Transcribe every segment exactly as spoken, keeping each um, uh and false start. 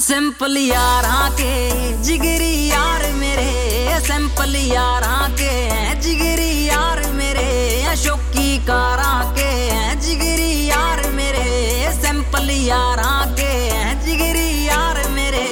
Simple यारां के जिगरी यार मेरे, सिंपल यारां के जिगरी यार मेरे, शौकी कारां के जिगरी यार मेरे, सिंपल यारां के जिगरी यार मेरे।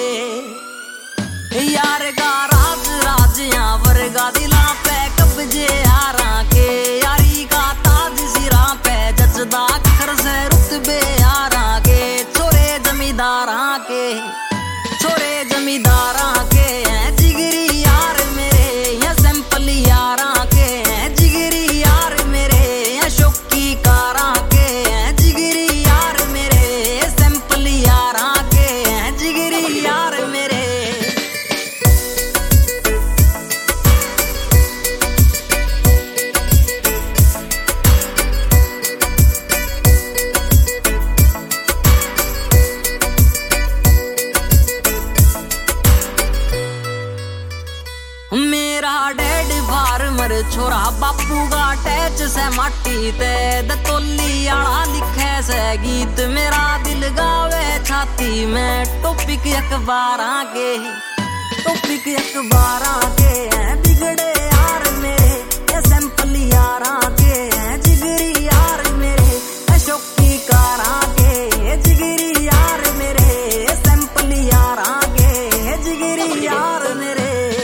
यार का राज राजिया वर्गा दिला पे कब्जे यारां के, यारी का ताज सिरा पे जचदा अखर से रुतबे यारां के, छोरे जमींदारां के छोरे जमींदारां के जिगरी यार मेरे, या सिंपल यारां के जिगरी यार मेरे, या शौकी कारां के जिगरी यार मेरे, सिंपल यारां के जिगरी यार मेरे। मेरा डैड फार्मर छोरा बापू का टैच से माटी ते, दतोली आला लिखे से गीत मेरा दिल गावे छाती में। टॉपिक अखबारां के टॉपिक अखबारां के बिगड़े यार मेरे, ये सिंपल यारां के जिगरी यार मेरे, शौकी कारां के जिगरी यार मेरे, सिंपल यारां के जिगरी यार मेरे।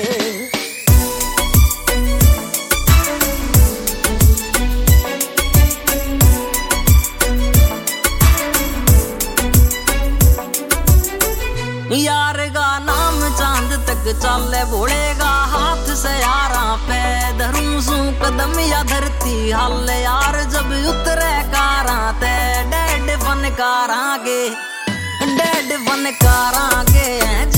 यार का नाम चांद तक चले बोलेगा हाथ से यारां पे, धरूं सू कदम या धरती हाल यार जब उतरे कारां ते, डैड फनकारां के डैड फनकारां के